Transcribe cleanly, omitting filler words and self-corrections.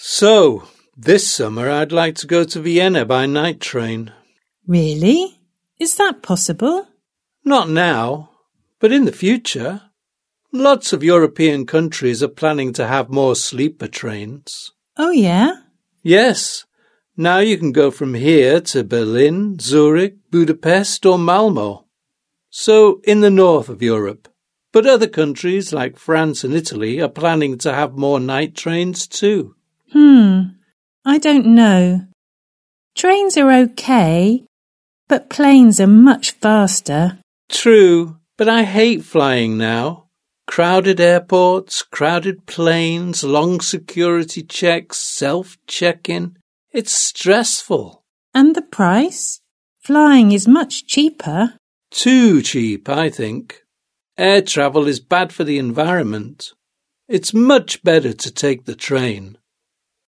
So, this summer I'd like to go to Vienna by night train. Really? Is that possible? Not now, but in the future. Lots of European countries are planning to have more sleeper trains. Oh, yeah? Yes. Now you can go from here to Berlin, Zurich, Budapest or Malmo. So, in the north of Europe. But other countries like France and Italy are planning to have more night trains too. I don't know. Trains are okay, but planes are much faster. True, but I hate flying now. Crowded airports, crowded planes, long security checks, self-check-in. It's stressful. And the price? Flying is much cheaper. Too cheap, I think. Air travel is bad for the environment. It's much better to take the train.